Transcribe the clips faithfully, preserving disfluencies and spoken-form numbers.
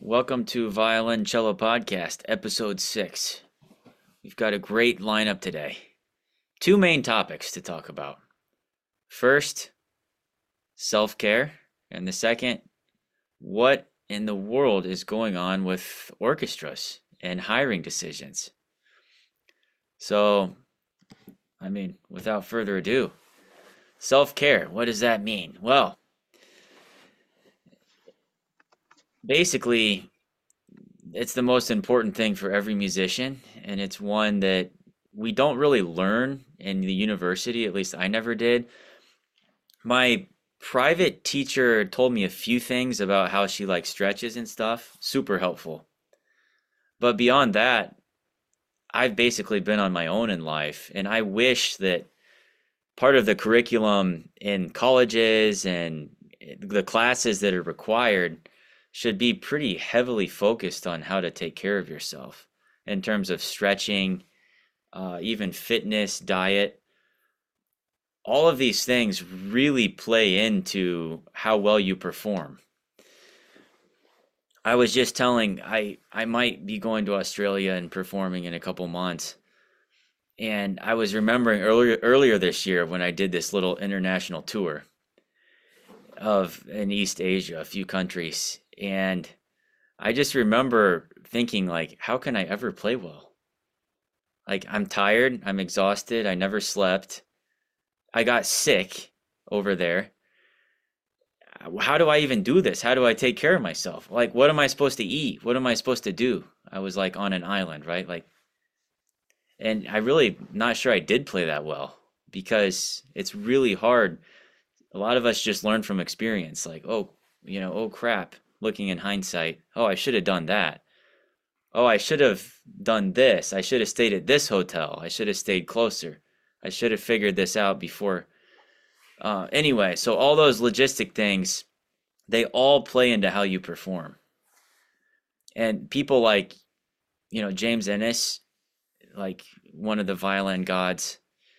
Welcome to Violoncello Podcast, Episode six. We've got a great lineup today. Two main topics to talk about. First, self-care, and the second, what in the world is going on with orchestras and hiring decisions. So, I mean, without further ado, self-care, what does that mean? Well, basically, it's the most important thing for every musician, and it's one that we don't really learn in the university. At least I never did. My private teacher told me a few things about how she like stretches and stuff. Super helpful. But beyond that, I've basically been on my own in life, and I wish that part of the curriculum in colleges and the classes that are required should be pretty heavily focused on how to take care of yourself in terms of stretching, uh, even fitness, diet. All of these things really play into how well you perform. I was just telling I I might be going to Australia and performing in a couple months. And I was remembering earlier earlier this year when I did this little international tour of in East Asia, a few countries, and I just remember thinking like, how can I ever play well? Like I'm tired, I'm exhausted, I never slept. I got sick over there. How do I even do this? How do I take care of myself? Like what am I supposed to eat? What am I supposed to do? I was like on an island, right? Like and I really not sure I did play that well because it's really hard. A lot of us just learn from experience like, oh, you know, oh crap, looking in hindsight, oh, I should have done that. Oh, I should have done this. I should have stayed at this hotel. I should have stayed closer. I should have figured this out before. Uh, anyway, so all those logistic things, they all play into how you perform. And people like, you know, James Ennis, like one of the violin gods,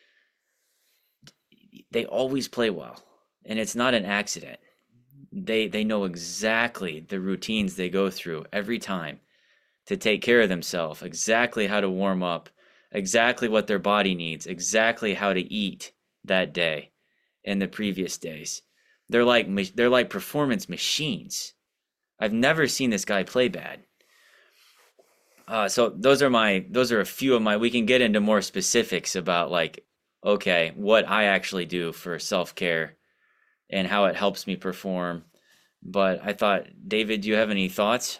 they always play well. And it's not an accident. They they know exactly the routines they go through every time to take care of themselves, exactly how to warm up, exactly what their body needs, exactly how to eat that day and the previous days. They're like they're like performance machines. I've never seen this guy play bad. Uh, so those are my those are a few of my. We can get into more specifics about like okay, what I actually do for self-care and how it helps me perform. But I thought, David, do you have any thoughts?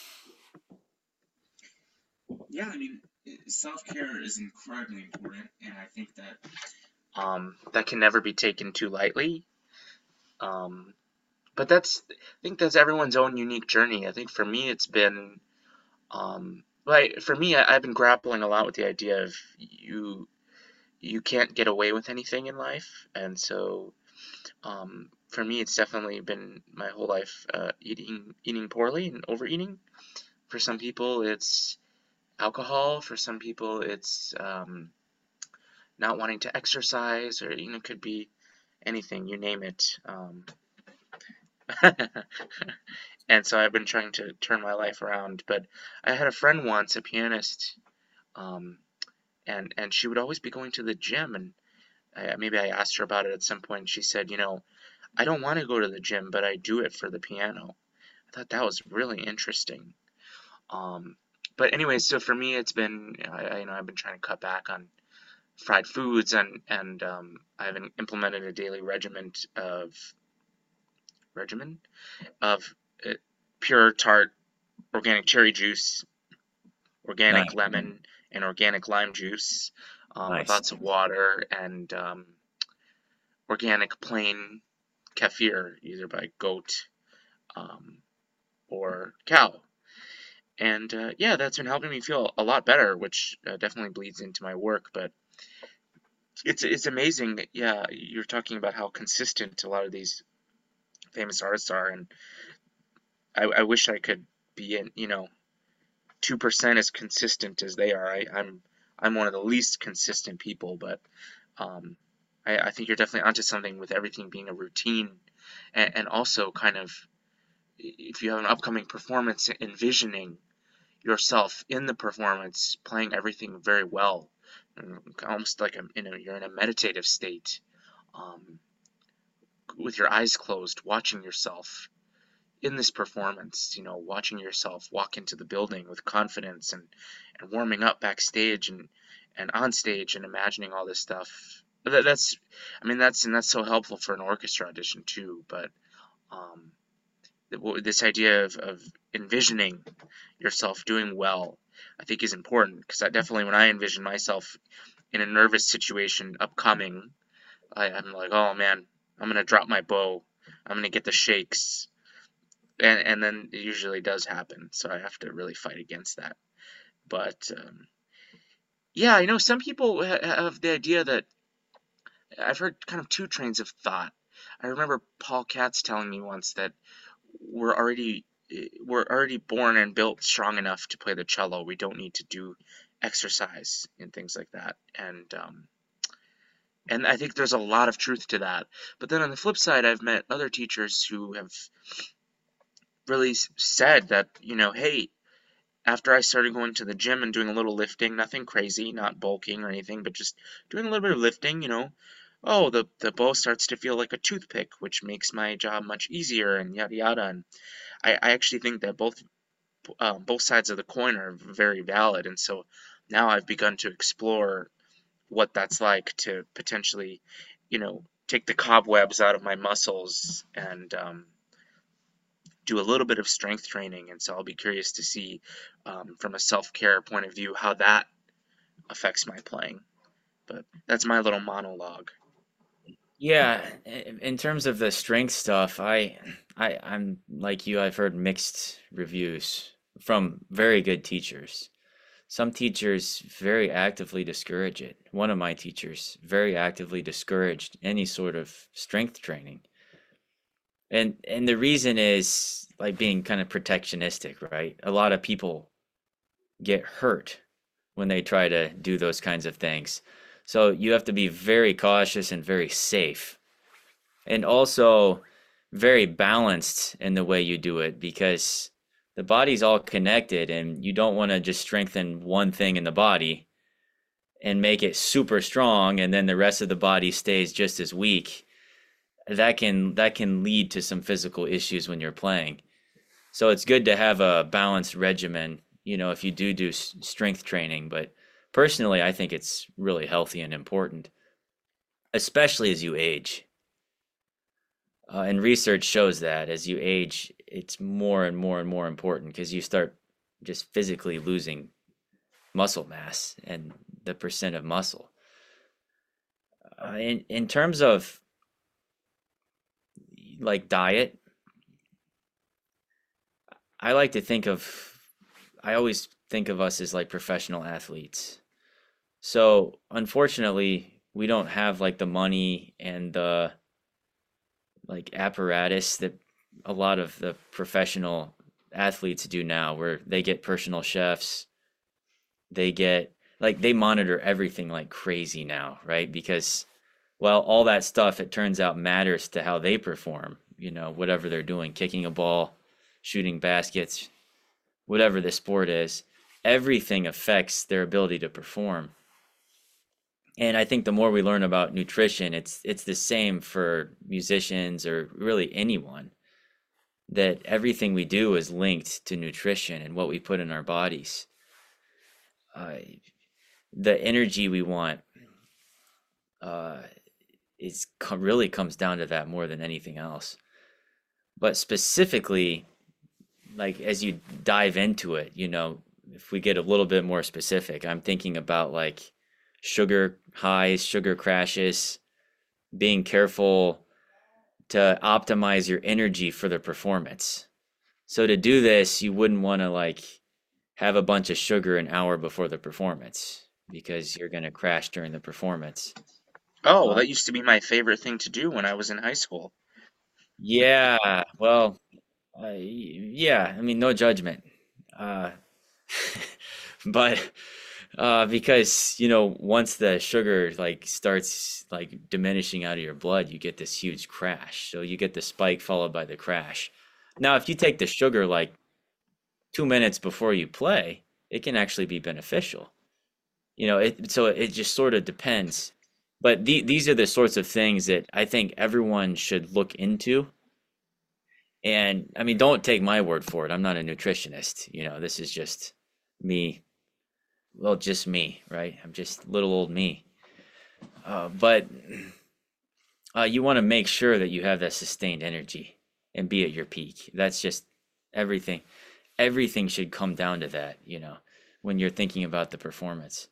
Yeah, I mean, self care is incredibly important, and I think that um, that can never be taken too lightly. Um, but that's, I think that's everyone's own unique journey. I think for me, it's been, um, like for me, I, I've been grappling a lot with the idea of you, you can't get away with anything in life, and so um, for me, it's definitely been my whole life uh, eating, eating poorly and overeating. For some people, it's alcohol. For some people, it's um, not wanting to exercise, or you know, could be anything, you name it. Um, and so I've been trying to turn my life around. But I had a friend once, a pianist, um, and and she would always be going to the gym, and I, maybe I asked her about it at some point. She said, you know, I don't want to go to the gym, but I do it for the piano. I thought that was really interesting. Um, but anyway, so for me, it's been, I, you know, I've been trying to cut back on fried foods, and and um, I've implemented a daily regimen of regimen of uh, pure tart organic cherry juice, organic Nice, lemon, and organic lime juice, um, with nice. lots of water, and um, organic plain kefir, either by goat um, or cow. And uh, yeah, that's been helping me feel a lot better, which uh, definitely bleeds into my work. But it's it's amazing. Yeah, you're talking about how consistent a lot of these famous artists are, and I, I wish I could be in, you know, two percent as consistent as they are. I, I'm I'm one of the least consistent people, but um, I, I think you're definitely onto something with everything being a routine, and, and also kind of if you have an upcoming performance, envisioning yourself in the performance, playing everything very well, almost like a, in a, you're in a meditative state, um, with your eyes closed, watching yourself in this performance, you know, watching yourself walk into the building with confidence, and, and warming up backstage and, and on stage, and imagining all this stuff. That, that's, I mean, that's, and that's so helpful for an orchestra audition too, but, um, this idea of, of envisioning yourself doing well, I think is important, because I definitely, when I envision myself in a nervous situation upcoming, I, I'm like, oh man, I'm gonna drop my bow, I'm gonna get the shakes, and and then it usually does happen. So I have to really fight against that. But um, yeah, you know, some people ha- have the idea that I've heard kind of two trains of thought. I remember Paul Katz telling me once that we're already eh, we're already born and built strong enough to play the cello. We don't need to do exercise and things like that. And um, and I think there's a lot of truth to that. But then on the flip side, I've met other teachers who have really said that, you know, hey, after I started going to the gym and doing a little lifting, nothing crazy, not bulking or anything, but just doing a little bit of lifting, you know, oh, the, the bow starts to feel like a toothpick, which makes my job much easier, and yada yada. And I, I actually think that both um, both sides of the coin are very valid. And so now I've begun to explore what that's like to potentially, you know, take the cobwebs out of my muscles and um, do a little bit of strength training. And so I'll be curious to see, um, from a self-care point of view, how that affects my playing. But that's my little monologue. Yeah, in in terms of the strength stuff, I, I, I'm like you. I've heard mixed reviews from very good teachers. Some teachers very actively discourage it. One of my teachers very actively discouraged any sort of strength training. And and the reason is like being kind of protectionistic, right? A lot of people get hurt when they try to do those kinds of things. So you have to be very cautious and very safe, and also very balanced in the way you do it, because the body's all connected and you don't want to just strengthen one thing in the body and make it super strong and then the rest of the body stays just as weak. That can that can lead to some physical issues when you're playing. So it's good to have a balanced regimen, you know, if you do do strength training. But personally, I think it's really healthy and important, especially as you age. Uh, and research shows that as you age, it's more and more and more important because you start just physically losing muscle mass and the percent of muscle. Uh, in in terms of like diet, I like to think of I always think of us as like professional athletes. So unfortunately, we don't have like the money and the like apparatus that a lot of the professional athletes do now, where they get personal chefs, they get like they monitor everything like crazy now, right? Because well, all that stuff, it turns out, matters to how they perform, you know, whatever they're doing, kicking a ball, shooting baskets, whatever the sport is, everything affects their ability to perform. And I think the more we learn about nutrition, it's it's the same for musicians or really anyone, that everything we do is linked to nutrition and what we put in our bodies. Uh, the energy we want uh, is really comes down to that more than anything else. But specifically, like as you dive into it, you know, if we get a little bit more specific, I'm thinking about like sugar highs, sugar crashes, being careful to optimize your energy for the performance. So to do this, you wouldn't want to like have a bunch of sugar an hour before the performance because you're going to crash during the performance. Oh, well, Uh, that used to be my favorite thing to do when I was in high school. yeah, well, uh, yeah, I mean, no judgment. Uh, but uh, because, you know, once the sugar like starts like diminishing out of your blood, you get this huge crash. So you get the spike followed by the crash. Now, if you take the sugar like two minutes before you play, it can actually be beneficial. You know, it so it just sort of depends. But the, these are the sorts of things that I think everyone should look into. And I mean, don't take my word for it. I'm not a nutritionist. You know, this is just me. Well, just me, right? I'm just little old me. Uh, but uh, you want to make sure that you have that sustained energy and be at your peak. That's just everything. Everything should come down to that, you know, when you're thinking about the performance.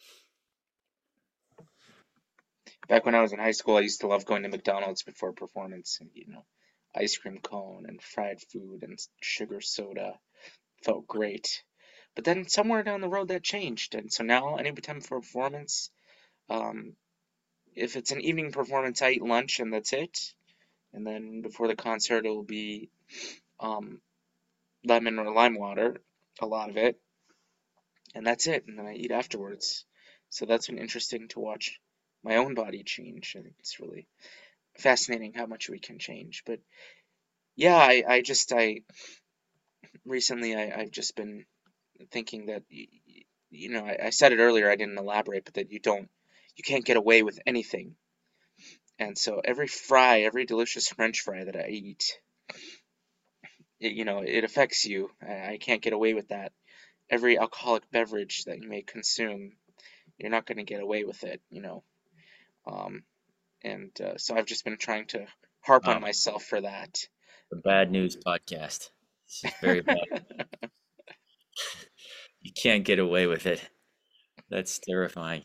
Back when I was in high school, I used to love going to McDonald's before performance, and you know, ice cream cone and fried food and sugar soda felt great. But then somewhere down the road that changed, and so now anytime for a performance, um, if it's an evening performance, I eat lunch and that's it. And then before the concert, it will be um, lemon or lime water, a lot of it, and that's it. And then I eat afterwards. So that's been interesting to watch my own body change. I think it's really fascinating how much we can change. But yeah, I, I just I recently I, I've just been thinking that you know I, I said it earlier, I didn't elaborate, but that you don't you can't get away with anything. And so every fry, every delicious French fry that I eat, it, you know, it affects you. I, I can't get away with that. Every alcoholic beverage that you may consume, you're not going to get away with it, you know. Um, and uh, so I've just been trying to harp on Wow, myself for that. the bad news podcast. This is very bad. You can't get away with it. That's terrifying.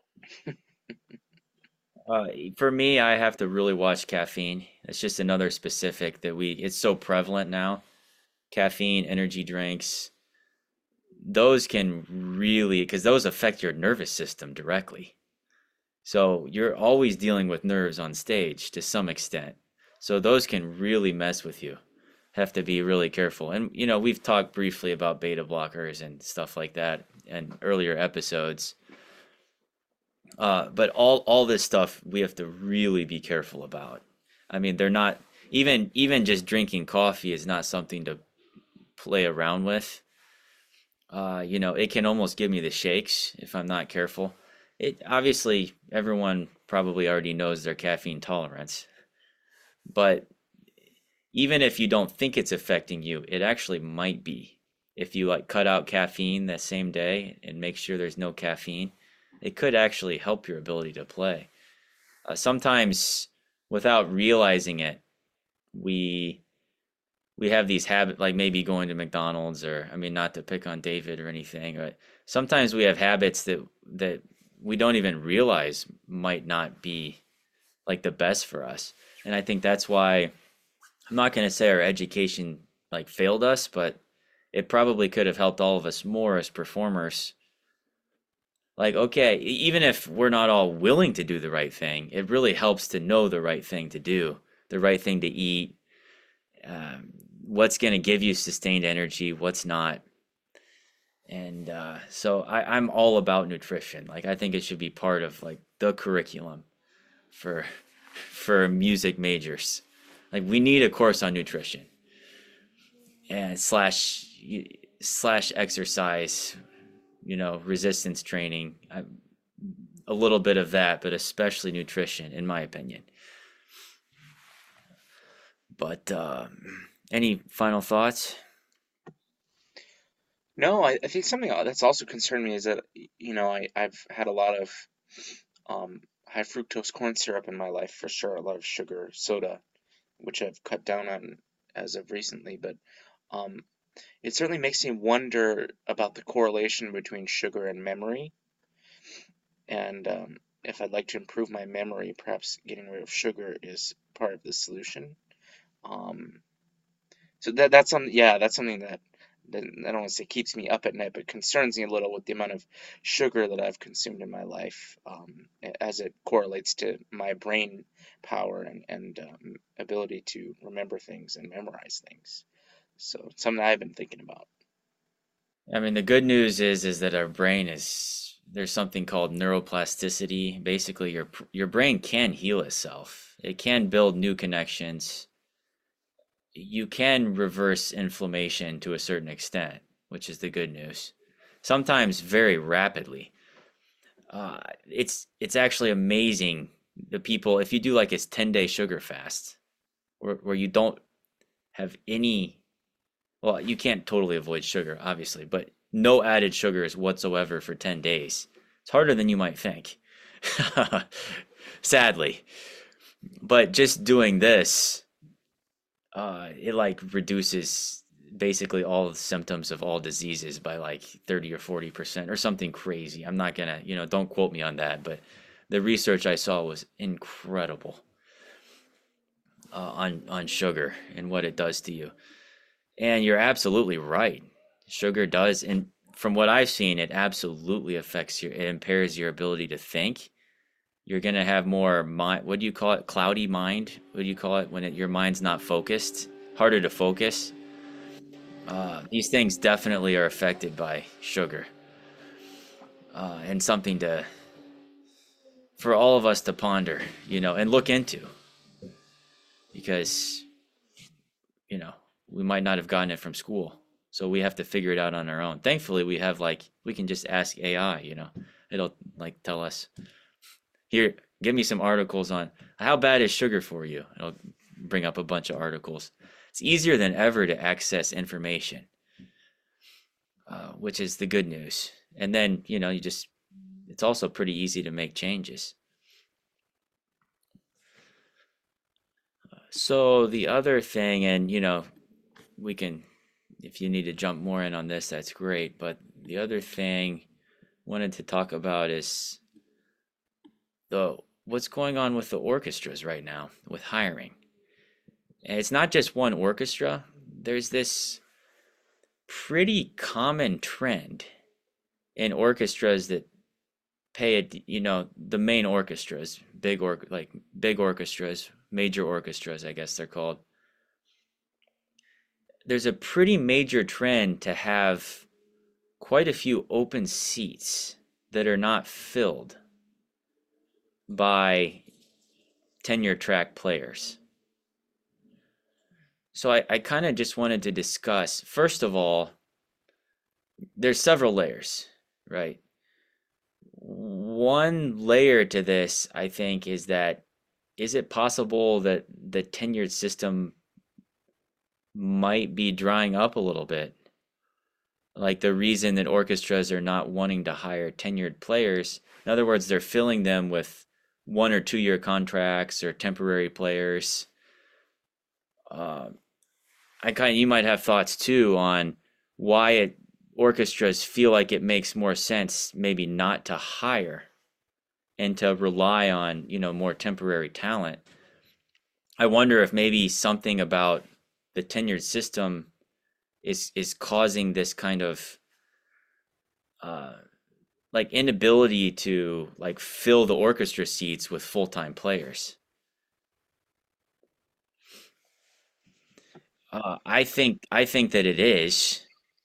Uh, for me, I have to really watch caffeine. It's just another specific that we, it's so prevalent now. Caffeine, energy drinks, those can really, because those affect your nervous system directly. So you're always dealing with nerves on stage to some extent. So those can really mess with you. Have to be really careful. And, you know, we've talked briefly about beta blockers and stuff like that in earlier episodes. Uh, but all all this stuff we have to really be careful about. I mean, they're not even even just drinking coffee is not something to play around with. Uh, you know, it can almost give me the shakes if I'm not careful. It obviously everyone probably already knows their caffeine tolerance, but even if you don't think it's affecting you, it actually might be. If you like cut out caffeine that same day and make sure there's no caffeine, it could actually help your ability to play. Uh, sometimes without realizing it, we we have these habits like maybe going to McDonald's or I mean not to pick on David or anything, but sometimes we have habits that that we don't even realize might not be like the best for us. And I think that's why I'm not going to say our education like failed us, but it probably could have helped all of us more as performers. Like, okay, e- even if we're not all willing to do the right thing, it really helps to know the right thing to do, the right thing to eat, um, what's going to give you sustained energy, what's not. And uh, so I, I'm all about nutrition. Like, I think it should be part of like the curriculum for for music majors. Like, we need a course on nutrition and slash slash exercise, you know, resistance training, I, a little bit of that, but especially nutrition, in my opinion. But um, any final thoughts? No, I, I think something that's also concerned me is that, you know, I, I've had a lot of um, high fructose corn syrup in my life for sure, a lot of sugar, soda, which I've cut down on as of recently, but um, it certainly makes me wonder about the correlation between sugar and memory. And um, if I'd like to improve my memory, perhaps getting rid of sugar is part of the solution. Um, so that that's something, yeah, that's something that, that I don't want to say keeps me up at night, but concerns me a little with the amount of sugar that I've consumed in my life, um, as it correlates to my brain power and and um, ability to remember things and memorize things. So it's something I've been thinking about. I mean, the good news is is that our brain is there's something called neuroplasticity. Basically, your your brain can heal itself. It can build new connections. you can reverse inflammation to a certain extent, which is the good news. Sometimes very rapidly. Uh, it's it's actually amazing the people if you do like a ten day sugar fast where where you don't have any, well, you can't totally avoid sugar, obviously, but no added sugars whatsoever for ten days. It's harder than you might think. Sadly. But just doing this, uh, it like reduces basically all the symptoms of all diseases by like thirty or forty percent or something crazy. I'm not gonna, you know, don't quote me on that, but the research I saw was incredible uh, on on sugar and what it does to you. And you're absolutely right. Sugar does, and from what I've seen, it absolutely affects your, it impairs your ability to think. You're gonna have more mind. What do you call it? Cloudy mind. What do you call it when it, your mind's not focused? Harder to focus. Uh, these things definitely are affected by sugar, uh, and something to for all of us to ponder, you know, and look into, because you know we might not have gotten it from school, so we have to figure it out on our own. Thankfully, we have like we can just ask A I, you know, it'll like tell us here, give me some articles on how bad is sugar for you. It'll bring up a bunch of articles. It's easier than ever to access information, uh, which is the good news. And then, you know, you just, it's also pretty easy to make changes. So the other thing, and, you know, we can, if you need to jump more in on this, that's great. But the other thing I wanted to talk about is the what's going on with the orchestras right now with hiring. And it's not just one orchestra. There's this pretty common trend in orchestras that pay it, you know, the main orchestras, big or like big orchestras, major orchestras, I guess they're called. There's a pretty major trend to have quite a few open seats that are not filled by tenure track players. So I, I kind of just wanted to discuss, first of all, there's several layers, right? One layer to this, I think, is that is it possible that the tenured system might be drying up a little bit? Like the reason that orchestras are not wanting to hire tenured players, in other words, they're filling them with one or two year contracts or temporary players. Uh, I kind of, you might have thoughts too on why it orchestras feel like it makes more sense maybe not to hire and to rely on, you know, more temporary talent. I wonder if maybe something about the tenured system is is causing this kind of uh, like inability to like fill the orchestra seats with full-time players. Uh, I think I think that it is.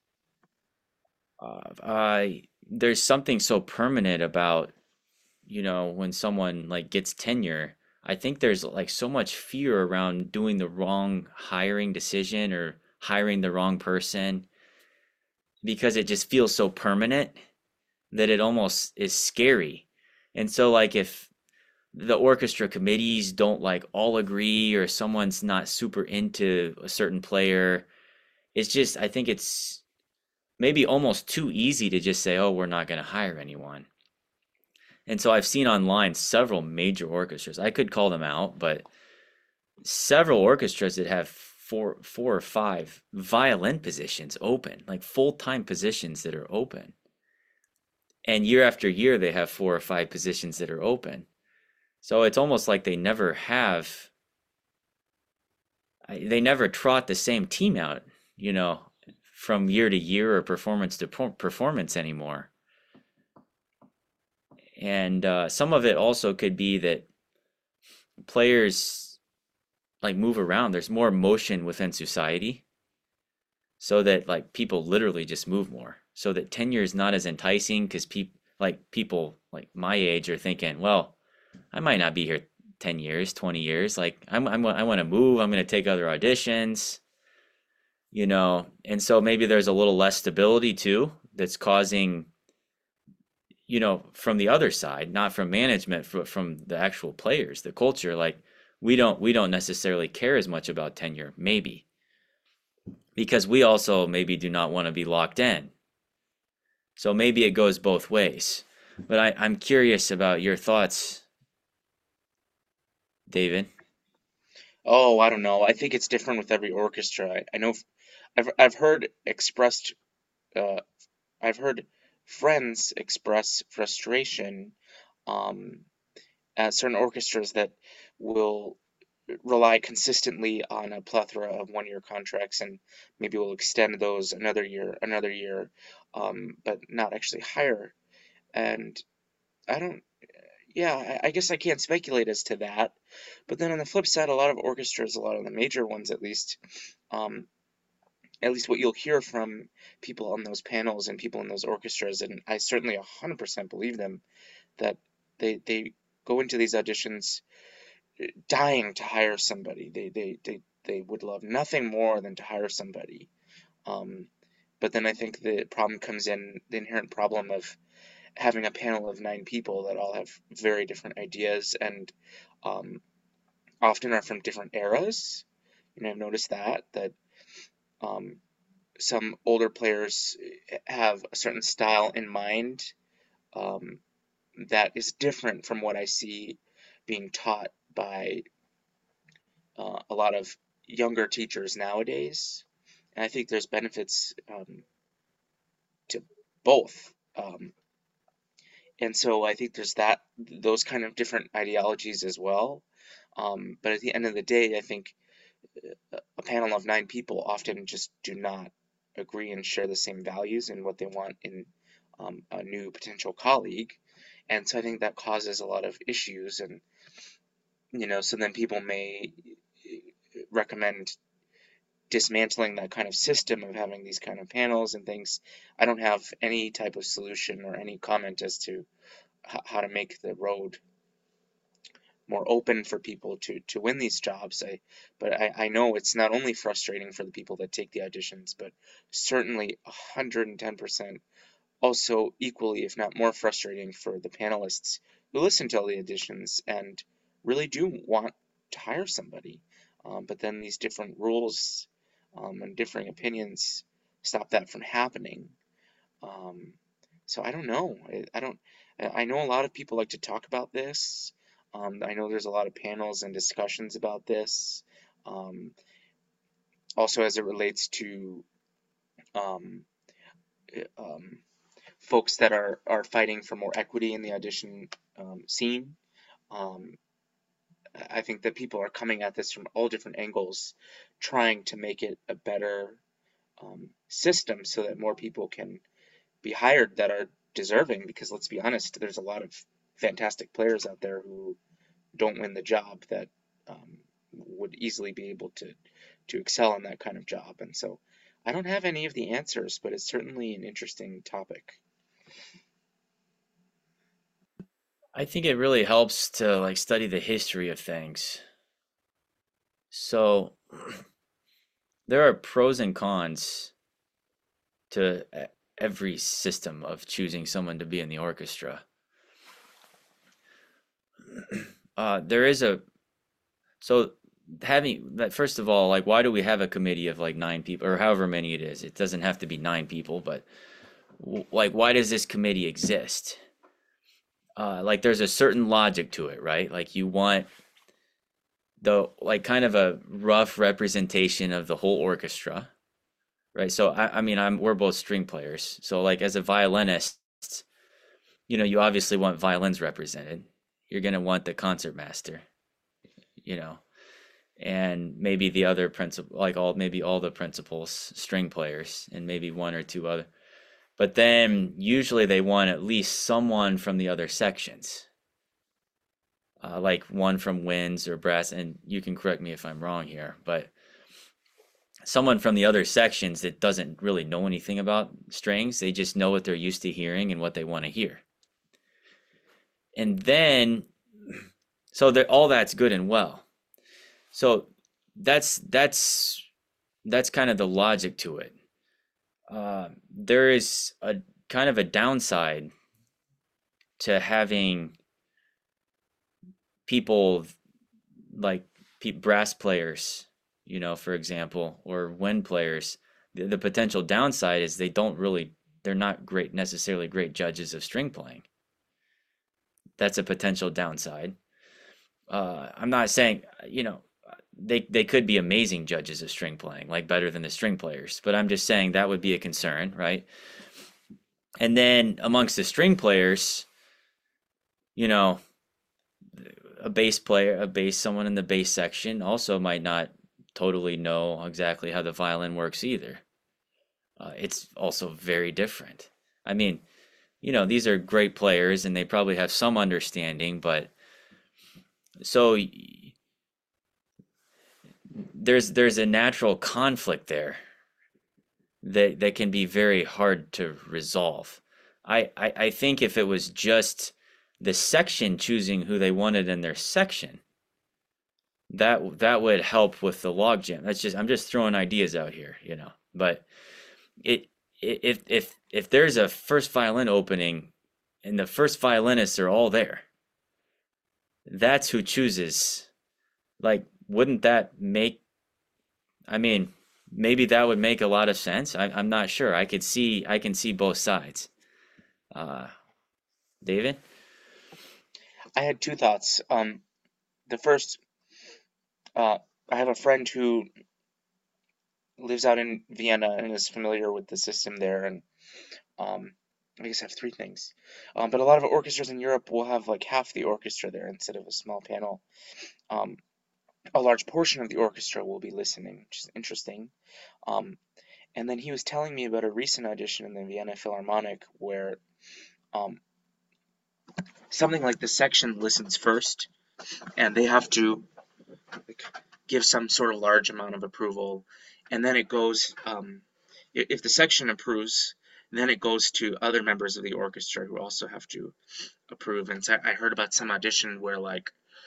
Uh, I There's something so permanent about, you know, when someone like gets tenure. I think there's like so much fear around doing the wrong hiring decision or hiring the wrong person because it just feels so permanent that it almost is scary. And so like if the orchestra committees don't like all agree or someone's not super into a certain player, it's just I think it's maybe almost too easy to just say, oh, we're not going to hire anyone. And so I've seen online several major orchestras. I could call them out, but several orchestras that have four four or five violin positions open, like full-time positions that are open. And year after year they have four or five positions that are open. So it's almost like they never have they never trot the same team out, you know, from year to year or performance to performance anymore. And uh, some of it also could be that players like move around. There's more motion within society, so that like people literally just move more. So that tenure is not as enticing because people like people like my age are thinking, well, I might not be here ten years, twenty years. Like I'm, I'm I want to move. I'm going to take other auditions. you know, and so maybe there's a little less stability too that's causing, you know, from the other side, not from management, but from the actual players, the culture. Like we don't we don't necessarily care as much about tenure, maybe because we also maybe do not want to be locked in. So maybe it goes both ways. But I, I'm curious about your thoughts, David. Oh, I don't know. I think it's different with every orchestra. I, I know f- I've I've heard expressed uh I've heard friends express frustration um at certain orchestras that will rely consistently on a plethora of one-year contracts and maybe will extend those another year, another year, um, but not actually hire. And I don't, yeah, I, I guess I can't speculate as to that. But then on the flip side, a lot of orchestras, a lot of the major ones at least, um, at least what you'll hear from people on those panels and people in those orchestras, and I certainly one hundred percent believe them, that they they go into these auditions dying to hire somebody. They they they they would love nothing more than to hire somebody. Um, but then I think the problem comes in the inherent problem of having a panel of nine people that all have very different ideas and um, often are from different eras. You know, I've noticed that that um, some older players have a certain style in mind um, that is different from what I see being taught by uh, a lot of younger teachers nowadays. And I think there's benefits um, to both. Um, and so I think there's that those kind of different ideologies as well. Um, but at the end of the day, I think a panel of nine people often just do not agree and share the same values and what they want in um, a new potential colleague. And so I think that causes a lot of issues. And, you know, so then people may recommend dismantling that kind of system of having these kind of panels and things. I don't have any type of solution or any comment as to how to make the road more open for people to to win these jobs. I but I, I know it's not only frustrating for the people that take the auditions, but certainly one hundred ten percent also equally, if not more frustrating for the panelists who listen to all the auditions and really do want to hire somebody. Um, but then these different rules um, and differing opinions stop that from happening. Um, so I don't know. I, I don't. I know a lot of people like to talk about this. Um, I know there's a lot of panels and discussions about this. Um, Also, as it relates to um, eh, um, folks that are are fighting for more equity in the audition um, scene. Um, I think that people are coming at this from all different angles, trying to make it a better um, system so that more people can be hired that are deserving. Because let's be honest, there's a lot of fantastic players out there who don't win the job that um, would easily be able to to excel in that kind of job. And so I don't have any of the answers, but it's certainly an interesting topic. I think it really helps to like study the history of things. So there are pros and cons to e- every system of choosing someone to be in the orchestra. Uh, there is a so having that first of all, like why do we have a committee of like nine people or however many it is? It doesn't have to be nine people, but w- like why does this committee exist? Uh, like there's a certain logic to it, right? Like you want the like kind of a rough representation of the whole orchestra, right? So I, I mean, I'm we're both string players, so like as a violinist, you know, you obviously want violins represented. You're gonna want the concertmaster, you know, and maybe the other principal, like all maybe all the principals, string players, and maybe one or two other. But then usually they want at least someone from the other sections, uh, like one from winds or brass. And you can correct me if I'm wrong here, but someone from the other sections that doesn't really know anything about strings. They just know what they're used to hearing and what they want to hear. And then, so that all that's good and well. So that's that's that's kind of the logic to it. Uh, there is a kind of a downside to having people like pe- brass players, you know, for example, or wind players. The, the potential downside is they don't really, they're not great, necessarily great judges of string playing. That's a potential downside. Uh, I'm not saying, you know, they they could be amazing judges of string playing, like better than the string players, but I'm just saying that would be a concern, right? And then amongst the string players, you know, a bass player, a bass, someone in the bass section also might not totally know exactly how the violin works either. Uh, it's also very different. I mean, you know, these are great players and they probably have some understanding, but so there's there's a natural conflict there that that can be very hard to resolve. I, I, I think if it was just the section choosing who they wanted in their section, that that would help with the logjam. That's just I'm just throwing ideas out here, you know. But it if if if there's a first violin opening and the first violinists are all there, that's who chooses. Like, wouldn't that make? I mean, maybe that would make a lot of sense. I, I'm not sure. I could see I can see both sides. Uh, David? I had two thoughts. Um, the first, uh, I have a friend who lives out in Vienna and is familiar with the system there, and um, I guess I have three things. Um, but a lot of orchestras in Europe will have like half the orchestra there instead of a small panel. Um, a large portion of the orchestra will be listening, which is interesting. Um, and then he was telling me about a recent audition in the Vienna Philharmonic where um, something like the section listens first, and they have to like, give some sort of large amount of approval, and then it goes. Um, if the section approves, then it goes to other members of the orchestra who also have to approve. And so I heard about some audition where like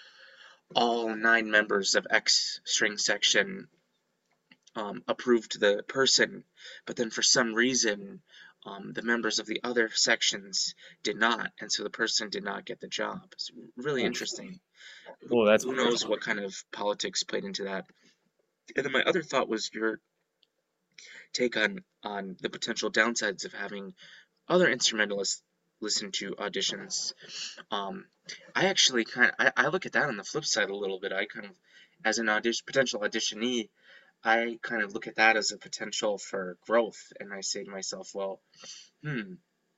all nine members of X string section um, approved the person, but then for some reason um, the members of the other sections did not, and so the person did not get the job. It's really Ooh, interesting. Who, oh, that's who knows what kind of politics played into that? And then my other thought was your take on on the potential downsides of having other instrumentalists listen to auditions. Um, I actually kind of I, I look at that on the flip side a little bit. I kind of, as an audition potential auditionee, I kind of look at that as a potential for growth, and I say to myself, well, hmm,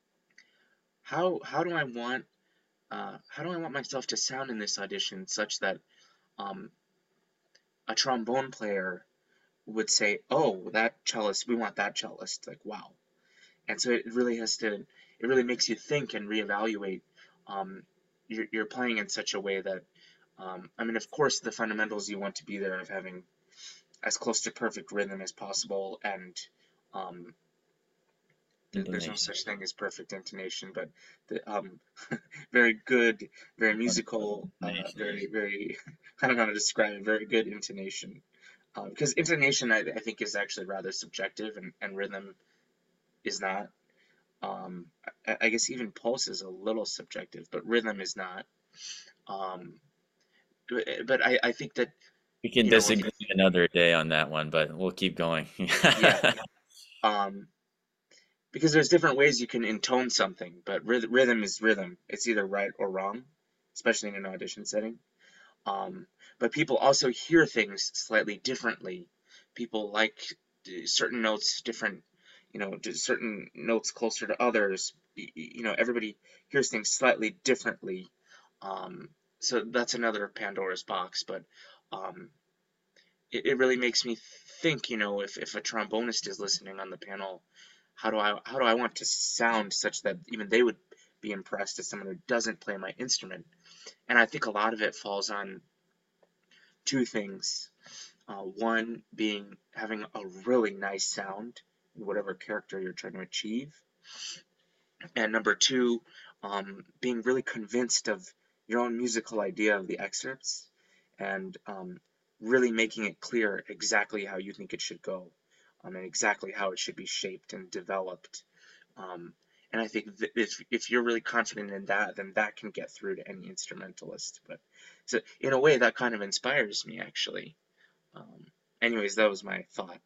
how how do I want uh, how do I want myself to sound in this audition such that um, a trombone player would say, oh, that cellist, we want that cellist, like wow. And so it really has to, it really makes you think and reevaluate. Um, you're, you're playing in such a way that, um, I mean, of course, the fundamentals you want to be there of having as close to perfect rhythm as possible, and um, there, there's no intonation. such thing as perfect intonation, but the um, very good, very musical, uh, Intonation. very, very, I don't know how to describe it, very good intonation. Uh, because intonation, I, I think, is actually rather subjective, and, and rhythm is not. Um, I, I guess even pulse is a little subjective, but rhythm is not. Um, but, but I, I think that, We can you know, if, disagree another day on that one, but we'll keep going. yeah, um, because there's different ways you can intone something, but ryth- rhythm is rhythm. It's either right or wrong, especially in an audition setting. Um, but people also hear things slightly differently. People like certain notes different, you know, certain notes closer to others. You know, everybody hears things slightly differently. Um, so that's another Pandora's box. But um, it, it really makes me think, you know, if, if a trombonist is listening on the panel, how do I how do I want to sound such that even they would be impressed as someone who doesn't play my instrument? And I think a lot of it falls on two things. Uh, one being having a really nice sound in whatever character you're trying to achieve, and number two, um, being really convinced of your own musical idea of the excerpts, and um, really making it clear exactly how you think it should go, um, and exactly how it should be shaped and developed. Um, and I think th- if if you're really confident in that, then that can get through to any instrumentalist. But so in a way, that kind of inspires me actually. Um, anyways, that was my thought.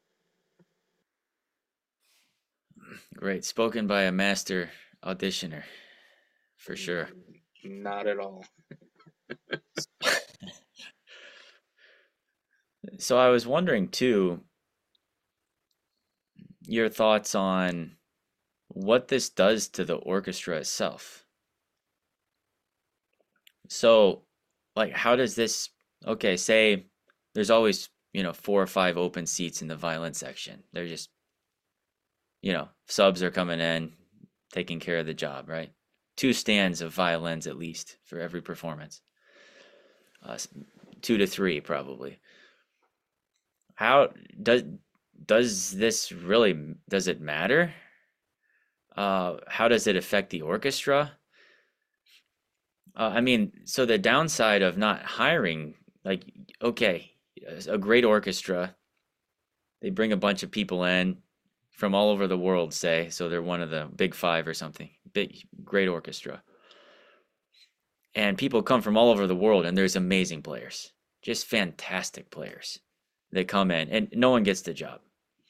Great. Spoken by a master auditioner, for sure. Mm, not at all. So I was wondering too, your thoughts on what this does to the orchestra itself. So, like, how does this, okay, say there's always, you know, four or five open seats in the violin section. They're just, you know, subs are coming in, taking care of the job, right? Two stands of violins at least for every performance. Uh, two to three probably. How does does this really does it matter? Uh, how does it affect the orchestra? Uh, I mean, so the downside of not hiring, like, okay, a great orchestra, they bring a bunch of people in from all over the world, say, so they're one of the big five or something, big, great orchestra. And people come from all over the world, and there's amazing players, just fantastic players that come in, and no one gets the job.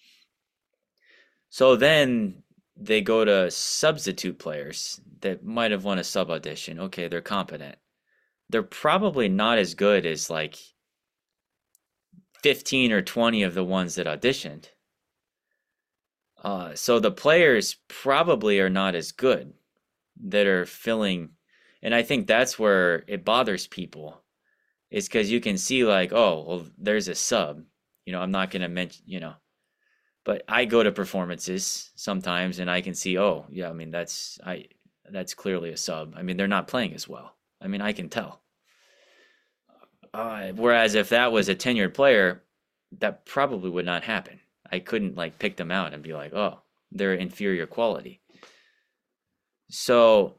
So then they go to substitute players that might have won a sub audition. Okay, they're competent. They're probably not as good as like fifteen or twenty of the ones that auditioned. Uh, so the players probably are not as good that are filling. And I think that's where it bothers people is because you can see, like, oh, well, there's a sub. You know, I'm not going to mention, you know, but I go to performances sometimes and I can see, oh, yeah, I mean, that's, I, that's clearly a sub. I mean, they're not playing as well. I mean, I can tell. Uh, whereas if that was a tenured player, that probably would not happen. I couldn't like pick them out and be like, oh, they're inferior quality. So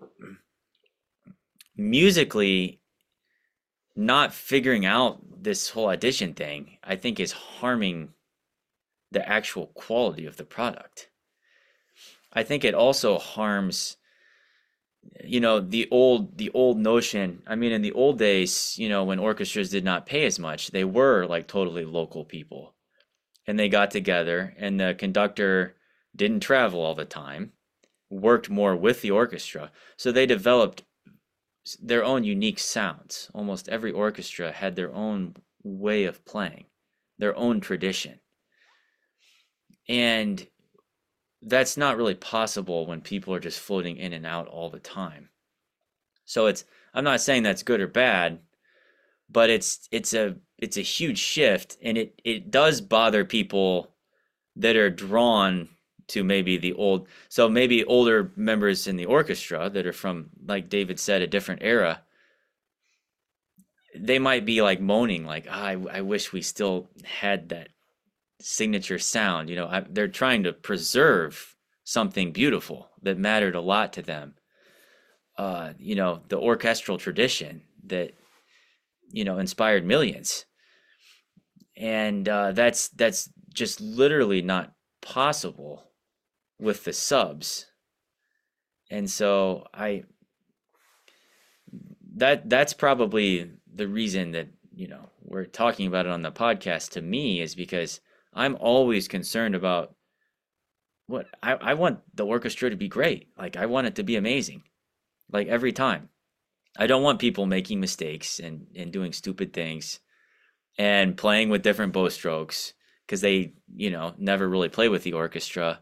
musically, not figuring out this whole audition thing, I think is harming the actual quality of the product. I think it also harms, you know, the old the old notion. I mean, in the old days, you know, when orchestras did not pay as much, they were like totally local people. And they got together and the conductor didn't travel all the time, worked more with the orchestra. So they developed their own unique sounds. Almost every orchestra had their own way of playing, their own tradition. And that's not really possible when people are just floating in and out all the time. So it's I'm not saying that's good or bad, but it's it's a it's a huge shift and it it does bother people that are drawn to maybe the old so maybe older members in the orchestra that are from, like David said, a different era. They might be like moaning like, ah, I, I wish we still had that signature sound. You know, I, they're trying to preserve something beautiful that mattered a lot to them. Uh, you know, the orchestral tradition that, you know, inspired millions. And uh, that's that's just literally not possible with the subs. And so I that that's probably the reason that, you know, we're talking about it on the podcast to me is because I'm always concerned about what I, I want the orchestra to be great. Like I want it to be amazing. Like every time. I don't want people making mistakes and, and doing stupid things and playing with different bow strokes because they, you know, never really play with the orchestra.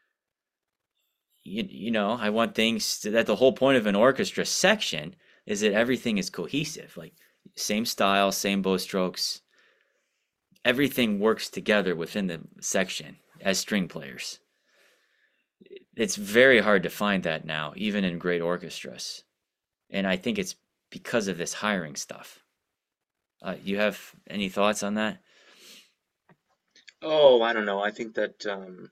You, you know, I want things to, that the whole point of an orchestra section is that everything is cohesive, like same style, same bow strokes. Everything works together within the section as string players. It's very hard to find that now, even in great orchestras. And I think it's because of this hiring stuff. Uh, you have any thoughts on that? Oh, I don't know. I think that um,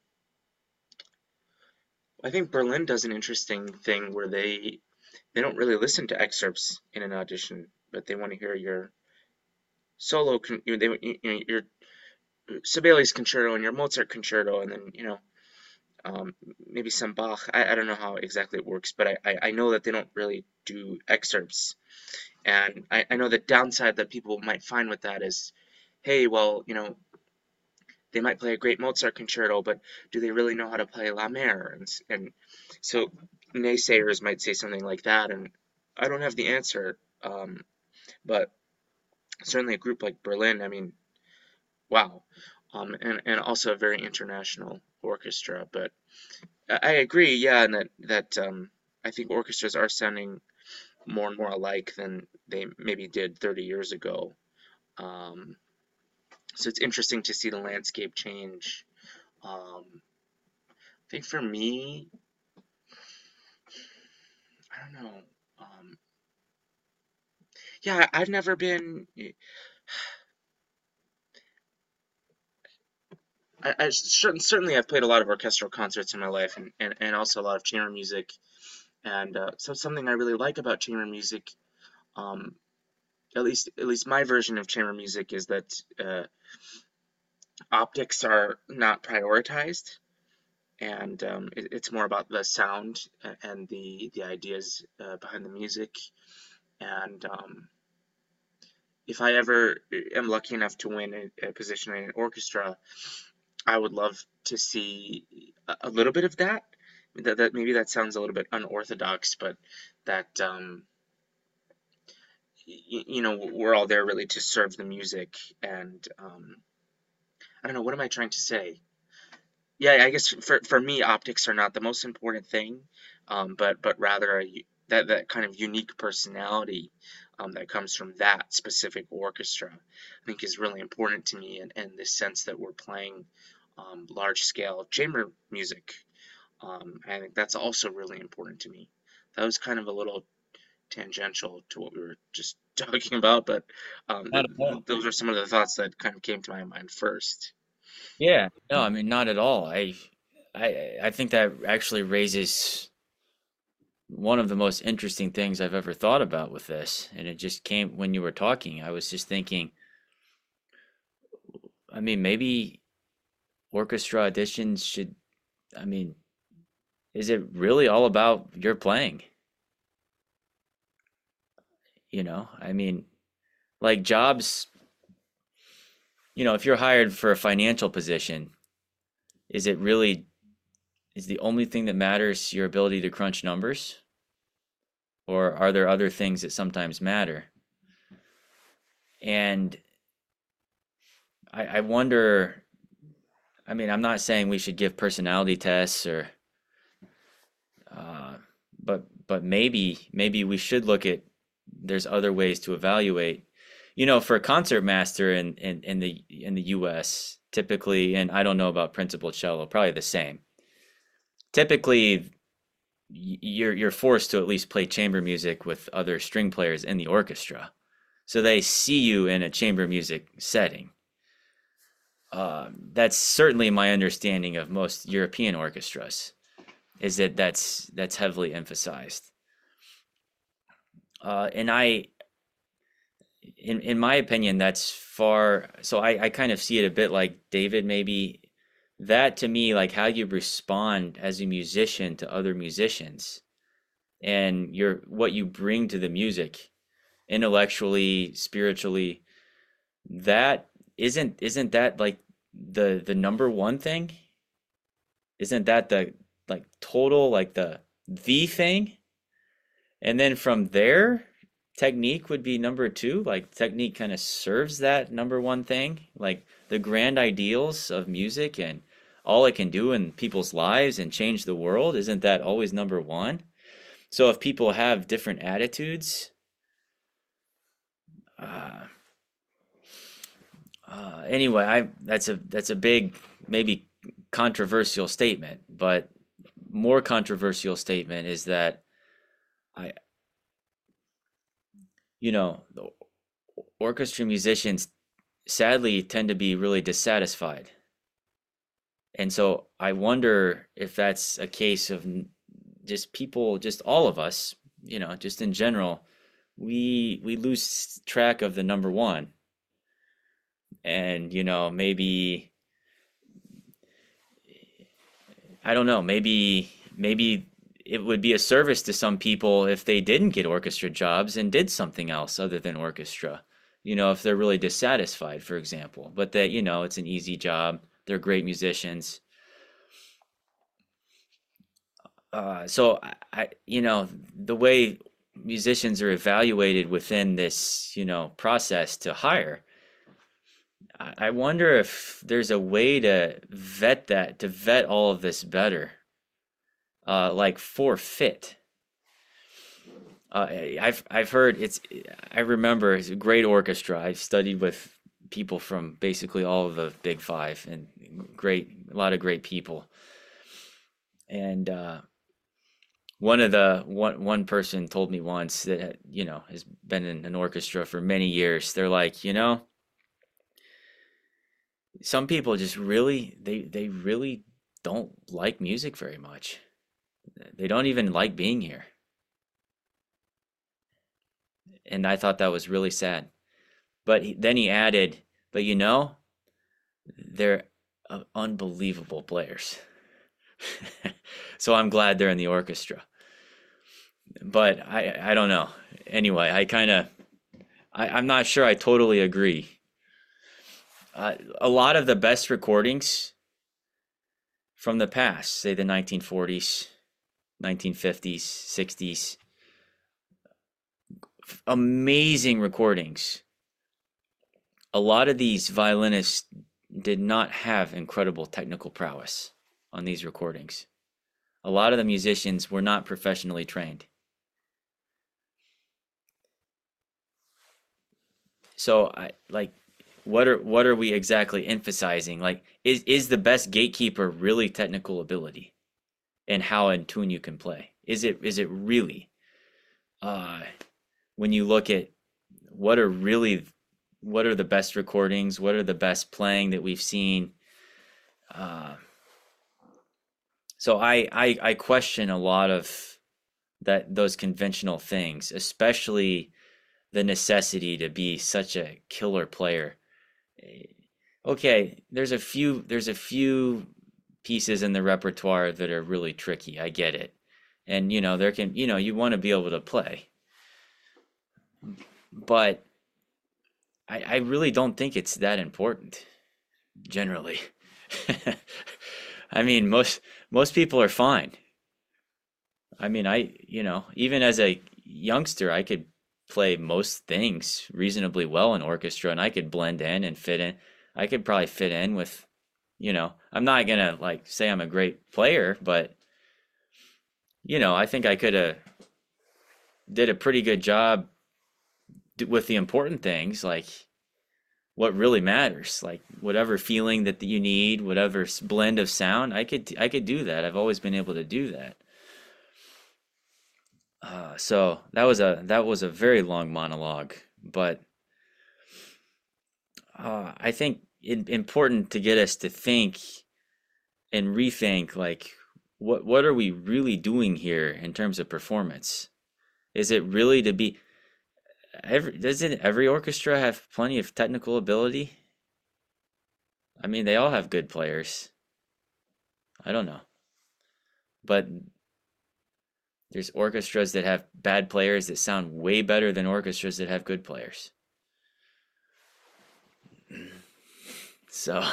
I think Berlin does an interesting thing where they they don't really listen to excerpts in an audition, but they want to hear your solo con- you know, they, you know, your Sibelius concerto and your Mozart concerto, and then you know um, maybe some Bach. I, I don't know how exactly it works, but I, I, I know that they don't really do excerpts. And I, I know the downside that people might find with that is, hey, well, you know, they might play a great Mozart concerto, but do they really know how to play La Mer? And, and so naysayers might say something like that, and I don't have the answer. Um, but certainly a group like Berlin, I mean, wow. Um, and, and also a very international orchestra. But I I agree, yeah, and that, that um, I think orchestras are sounding more and more alike than they maybe did thirty years ago. Um, so it's interesting to see the landscape change. Um, I think for me, I don't know. Um, yeah, I've never been. I, I certain, certainly I've played a lot of orchestral concerts in my life, and, and, and also a lot of chamber music. And uh, so something I really like about chamber music, um, at least at least my version of chamber music, is that uh, optics are not prioritized, and um, it, it's more about the sound and the the ideas uh, behind the music. And um, if I ever am lucky enough to win a, a position in an orchestra, I would love to see a, a little bit of that. That, that maybe that sounds a little bit unorthodox, but that um, y- you know we're all there really to serve the music, and um, I don't know, what am I trying to say? Yeah, I guess for for me, optics are not the most important thing, um, but but rather a, that that kind of unique personality um, that comes from that specific orchestra, I think is really important to me, and and the sense that we're playing um, large scale chamber music. Um, I think that's also really important to me. That was kind of a little tangential to what we were just talking about, but um, th Not at all. those are some of the thoughts that kind of came to my mind first. Yeah. No, I mean, not at all. I, I, I think that actually raises one of the most interesting things I've ever thought about with this, and it just came when you were talking. I was just thinking, I mean, maybe orchestra auditions should, I mean, is it really all about your playing? You know, I mean, like jobs, you know, if you're hired for a financial position, is it really, is the only thing that matters your ability to crunch numbers? Or are there other things that sometimes matter? And I, I wonder, I mean, I'm not saying we should give personality tests or, uh, but but maybe maybe we should look at there's other ways to evaluate. You know, for a concertmaster in, in, in the in the U S, typically, and I don't know about principal cello, probably the same. Typically, you're you're forced to at least play chamber music with other string players in the orchestra. So they see you in a chamber music setting. Um, that's certainly my understanding of most European orchestras, is that that's that's heavily emphasized. Uh, and I, in in my opinion, that's far. So I I kind of see it a bit like David maybe. That to me, like how you respond as a musician to other musicians, and your what you bring to the music, intellectually, spiritually, that isn't isn't that like the the number one thing? Isn't that the like total like the the thing? And then from there, technique would be number two. Like technique kind of serves that number one thing, like the grand ideals of music and all it can do in people's lives and change the world. Isn't that always number one? So if people have different attitudes, uh, uh, anyway, I that's a that's a big maybe controversial statement, but more controversial statement is that I you know the orchestra musicians sadly tend to be really dissatisfied. And so I wonder if that's a case of just people, just all of us, you know, just in general, we we lose track of the number one. And, you know, maybe, I don't know, maybe, maybe it would be a service to some people if they didn't get orchestra jobs and did something else other than orchestra. You know, if they're really dissatisfied, for example, but that, you know, it's an easy job. They're great musicians. Uh, so I, I, you know, the way musicians are evaluated within this, you know, process to hire, I, I wonder if there's a way to vet that, to vet all of this better, uh, like for fit. Uh, I've I've heard it's. I remember it's a great orchestra. I've studied with people from basically all of the big five, and great, a lot of great people. And uh, one of the one one person told me once that, you know, has been in an orchestra for many years. They're like, you know, some people just really they they really don't like music very much. They don't even like being here. And I thought that was really sad. But he, then he added, but you know, they're uh, unbelievable players. So I'm glad they're in the orchestra. But I I don't know. Anyway, I kind of I I'm not sure I totally agree. Uh, a lot of the best recordings from the past, say the nineteen forties, nineteen fifties, sixties, amazing recordings. A lot of these violinists did not have incredible technical prowess on these recordings. A lot of the musicians were not professionally trained. So I like what are what are we exactly emphasizing? Like is is the best gatekeeper really technical ability and how in tune you can play? Is it is it really? Uh when you look at what are really what are the best recordings, what are the best playing that we've seen, uh so I, I I question a lot of that those conventional things, especially the necessity to be such a killer player. Eh, Okay, there's a few there's a few pieces in the repertoire that are really tricky. I get it. And you know, there can, you know, you want to be able to play. But I I really don't think it's that important generally. I mean, most most people are fine. I mean, I, you know, even as a youngster, I could play most things reasonably well in orchestra and I could blend in and fit in. I could probably fit in with, you know, I'm not gonna like say I'm a great player, but you know, I think I could have did a pretty good job d- with the important things, like what really matters, like whatever feeling that you need, whatever s- blend of sound, I could I could do that. I've always been able to do that. Uh, so that was a that was a very long monologue, but uh, I think it important to get us to think and rethink like what what are we really doing here in terms of performance? Is it really to be every doesn't every orchestra have plenty of technical ability? I mean, they all have good players. I don't know. But there's orchestras that have bad players that sound way better than orchestras that have good players. So,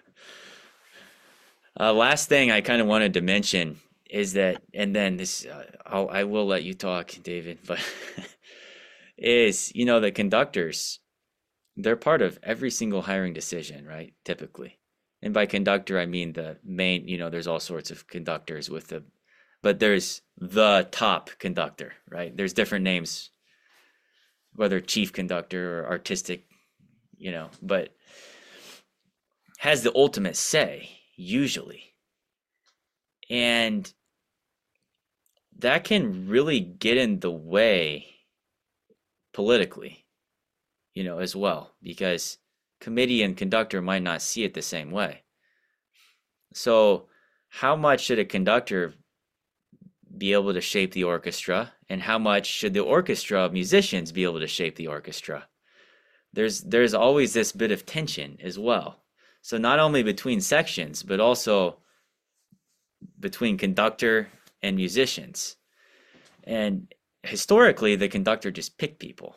uh, last thing I kind of wanted to mention is that, and then this, uh, I'll, I will let you talk, David, but is, you know, the conductors, they're part of every single hiring decision, right? Typically. And by conductor, I mean the main, you know, there's all sorts of conductors with the, but there's the top conductor, right? There's different names, whether chief conductor or artistic, you know, but has the ultimate say, usually. And that can really get in the way politically, you know, as well, because committee and conductor might not see it the same way. So, how much should a conductor be able to shape the orchestra, and how much should the orchestra musicians be able to shape the orchestra? there's there's always this bit of tension as well. So not only between sections, but also between conductor and musicians. And historically, the conductor just picked people,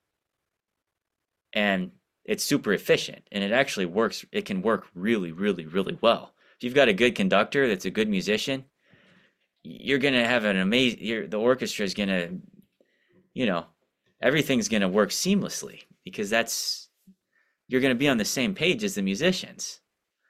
and it's super efficient, and it actually works. It can work really, really, really well. If you've got a good conductor that's a good musician, you're gonna have an amazing. The orchestra is gonna, you know, everything's gonna work seamlessly because that's you're gonna be on the same page as the musicians.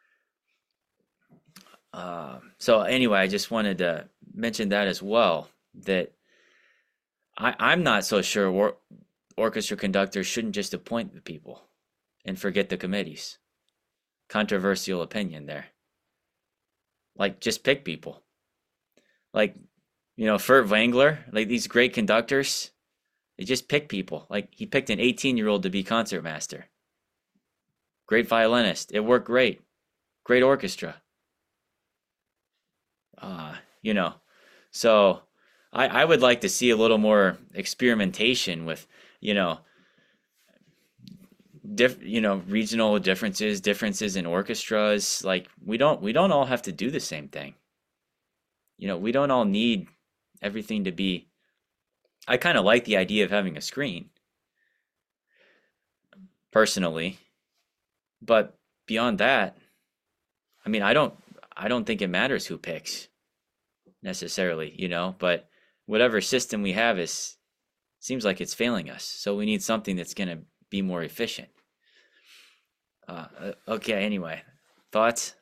Um, so anyway, I just wanted to mention that as well. That I, I'm not so sure or, orchestra conductors shouldn't just appoint the people and forget the committees. Controversial opinion there. Like just pick people. Like, you know, Furt Wangler, like these great conductors, they just pick people. Like he picked an eighteen year old to be concertmaster. Great violinist. It worked great. Great orchestra. Uh, you know, so I, I would like to see a little more experimentation with, you know, diff, you know, regional differences, differences in orchestras. Like we don't we don't all have to do the same thing. You know, we don't all need everything to be. I kind of like the idea of having a screen personally, but beyond that, I mean, I don't I don't think it matters who picks necessarily, you know, but whatever system we have is seems like it's failing us. So we need something that's going to be more efficient. Uh, uh, okay, anyway, thoughts?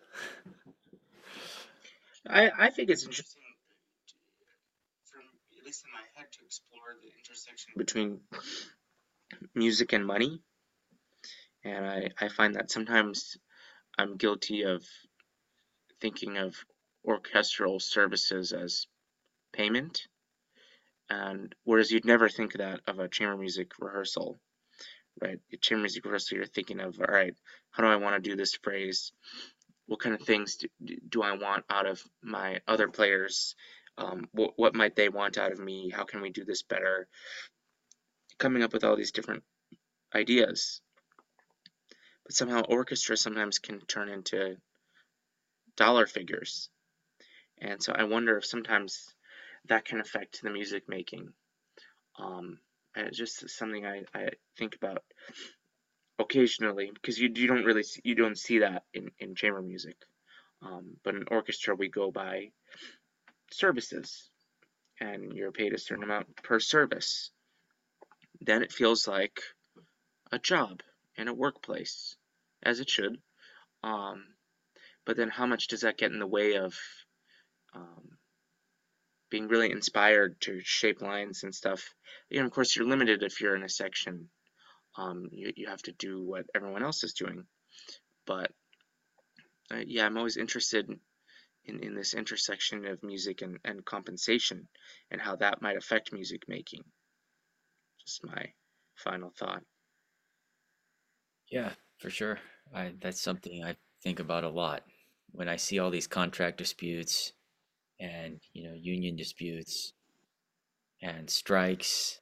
I, I think it's interesting, from at least in my head, to explore the intersection between music and money. And I, I find that sometimes I'm guilty of thinking of orchestral services as payment. And whereas you'd never think that of a chamber music rehearsal, right? A chamber music rehearsal, you're thinking of, all right, how do I want to do this phrase? What kind of things do, do I want out of my other players? Um, what, what might they want out of me? How can we do this better? Coming up with all these different ideas. But somehow orchestra sometimes can turn into dollar figures. And so I wonder if sometimes that can affect the music making. Um, and it's just something I, I think about occasionally, because you, you don't really see, you don't see that in, in chamber music. Um, but in orchestra we go by services, and you're paid a certain amount per service. Then it feels like a job in a workplace, as it should. Um, but then how much does that get in the way of um, being really inspired to shape lines and stuff? You know, of course, you're limited if you're in a section. Um, you, you have to do what everyone else is doing. But uh, yeah, I'm always interested in, in this intersection of music and, and compensation, and how that might affect music making. Just my final thought. Yeah, for sure. I that's something I think about a lot when I see all these contract disputes and, you know, union disputes and strikes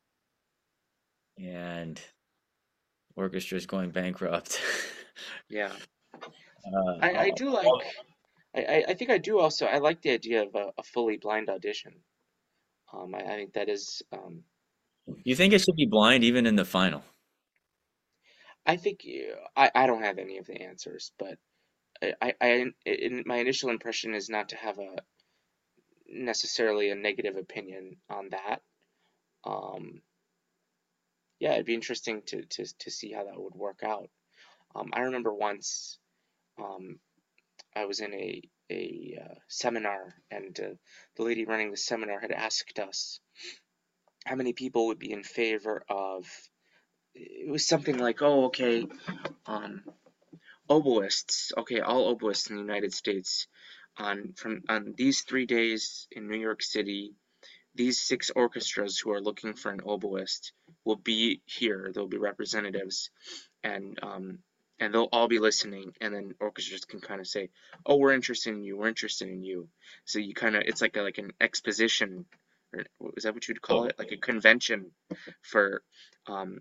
and orchestras going bankrupt. Yeah, uh, I, I all, do like. all, I, I I think I do also. I like the idea of a, a fully blind audition. Um, I, I think that is. Um, you think it should be blind even in the final? I think uh, I, I don't have any of the answers, but I, I, I in, my initial impression is not to have a necessarily a negative opinion on that. Um, yeah, it'd be interesting to, to, to see how that would work out. Um, I remember once um, I was in a a uh, seminar, and uh, the lady running the seminar had asked us how many people would be in favor of. It was something like, oh, okay, um, oboists. Okay, all oboists in the United States on from on these three days in New York City. These six orchestras who are looking for an oboist will be here. There'll be representatives, and um, and they'll all be listening. And then orchestras can kind of say, "Oh, we're interested in you. We're interested in you." So you kind of, it's like a, like an exposition, or is that what you'd call it? Like a convention for um,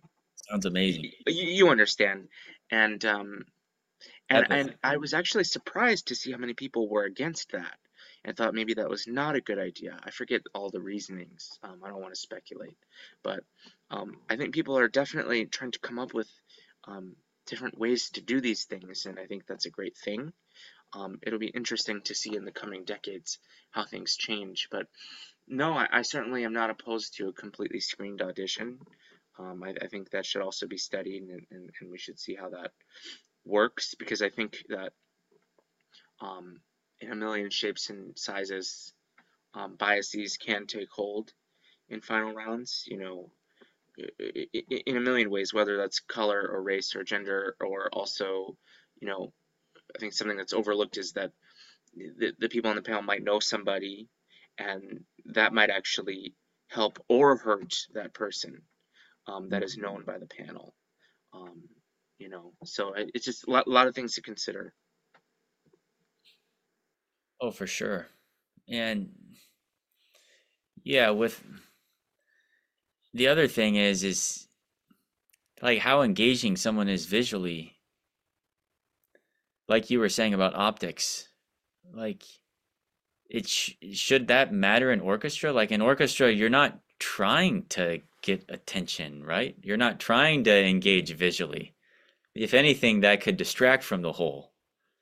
Sounds amazing. you, you understand. And um, and Epic. and I was actually surprised to see how many people were against that, and thought maybe that was not a good idea. I forget all the reasonings. Um, I don't want to speculate, but um, I think people are definitely trying to come up with um, different ways to do these things, and I think that's a great thing. Um, it'll be interesting to see in the coming decades how things change. But no, I, I certainly am not opposed to a completely screened audition. Um, I, I think that should also be studied, and, and, and we should see how that works, because I think that um, in a million shapes and sizes, um, biases can take hold in final rounds. You know, in a million ways, whether that's color or race or gender, or also, you know, I think something that's overlooked is that the, the people on the panel might know somebody, and that might actually help or hurt that person um, that is known by the panel. Um, you know, so it's just a lot, a lot of things to consider. Oh, for sure. And yeah, with the other thing is is like how engaging someone is visually, like you were saying about optics. Like it sh should that matter in orchestra? Like in orchestra, you're not trying to get attention, right? You're not trying to engage visually. If anything, that could distract from the whole.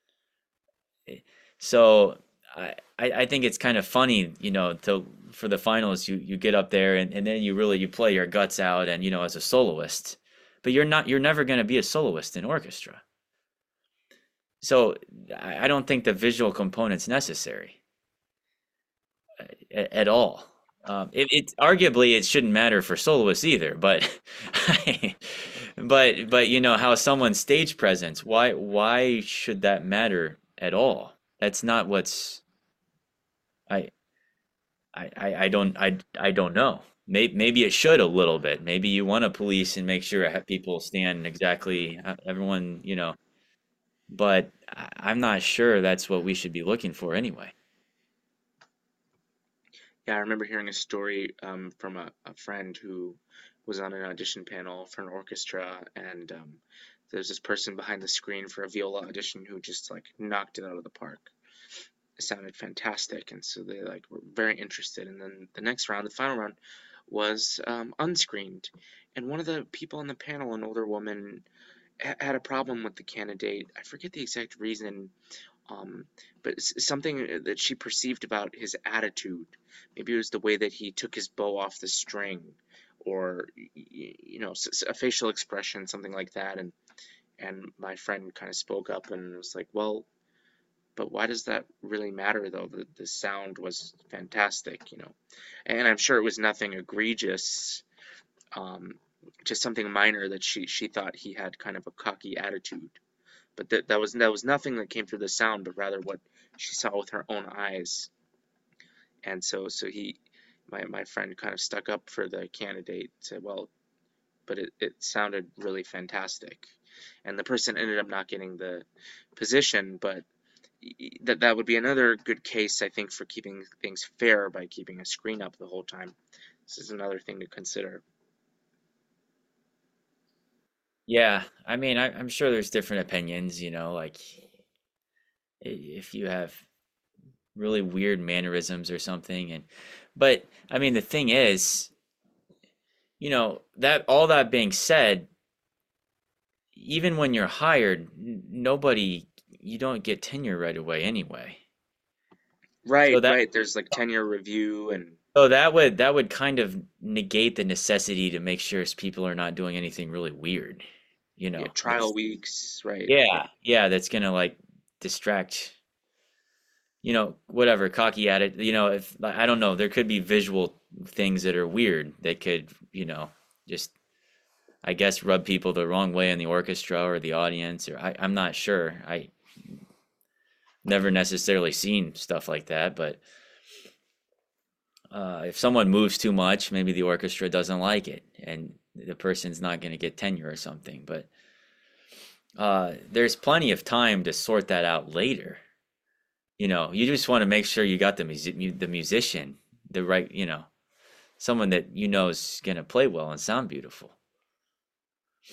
So I, I I think it's kind of funny, you know, to for the finals you you get up there and, and then you really you play your guts out and you know as a soloist, but you're not you're never going to be a soloist in orchestra. So I, I don't think the visual component's necessary at, at all. Um, it, it arguably it shouldn't matter for soloists either, but but but you know how someone's stage presence, why why should that matter at all? That's not what's I I, I, I don't I, I don't know. Maybe, maybe it should a little bit. Maybe you want to police and make sure ha- people stand exactly uh, everyone, you know. But I, I'm not sure that's what we should be looking for anyway. Yeah, I remember hearing a story um, from a, a friend who was on an audition panel for an orchestra, and um, there's this person behind the screen for a viola audition who just like knocked it out of the park. It sounded fantastic, and so they like were very interested. And then the next round, the final round, was um, unscreened, and one of the people on the panel, an older woman, ha had a problem with the candidate. I forget the exact reason, um, but it's something that she perceived about his attitude. Maybe it was the way that he took his bow off the string, or you know, a facial expression, something like that. And and my friend kind of spoke up and was like, "Well, but why does that really matter though? The the sound was fantastic, you know." And I'm sure it was nothing egregious, um, just something minor that she she thought he had kind of a cocky attitude. But that that was that was nothing that came through the sound, but rather what she saw with her own eyes. And so so he, my my friend, kind of stuck up for the candidate, said, well, but it, it sounded really fantastic. And the person ended up not getting the position, but that that would be another good case, I think, for keeping things fair by keeping a screen up the whole time. This is another thing to consider. Yeah, I mean, I, I'm sure there's different opinions, you know, like i- if you have really weird mannerisms or something, and but I mean, the thing is, you know, that all that being said, even when you're hired, n- nobody, you don't get tenure right away anyway. So Right, that right. There's like tenure review and so that would that would kind of negate the necessity to make sure people are not doing anything really weird, you yeah, know. trial That's weeks, right? yeah, yeah, that's gonna like distract, you know, whatever, cocky at it, you know, if like, I don't know, there could be visual things that are weird that could, you know, just I guess rub people the wrong way in the orchestra or the audience or I, I'm not sure. I never necessarily seen stuff like that, but uh, if someone moves too much, maybe the orchestra doesn't like it, and the person's not going to get tenure or something. But uh, there's plenty of time to sort that out later. You know, you just want to make sure you got the music, the musician, the right, you know, someone that you know is going to play well and sound beautiful.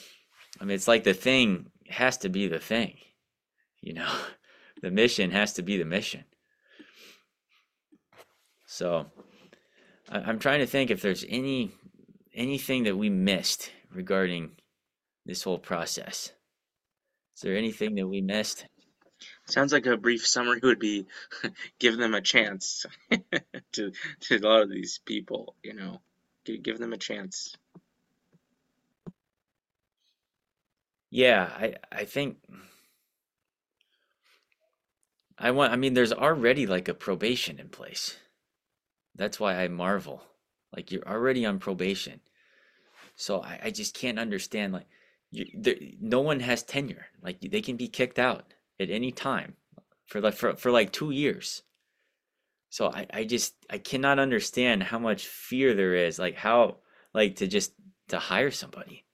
I mean, it's like the thing has to be the thing, you know. The mission has to be the mission. So I, I'm trying to think if there's any anything that we missed regarding this whole process. Is there anything that we missed? Sounds like a brief summary would be give them a chance to to a lot of these people, you know. Give, give them a chance. Yeah, I I think I want I mean there's already like a probation in place. That's why I marvel. Like you're already on probation. So I, I just can't understand like you there, no one has tenure. Like they can be kicked out at any time for like for, for like two years. So I, I just I cannot understand how much fear there is, like how like to just to hire somebody.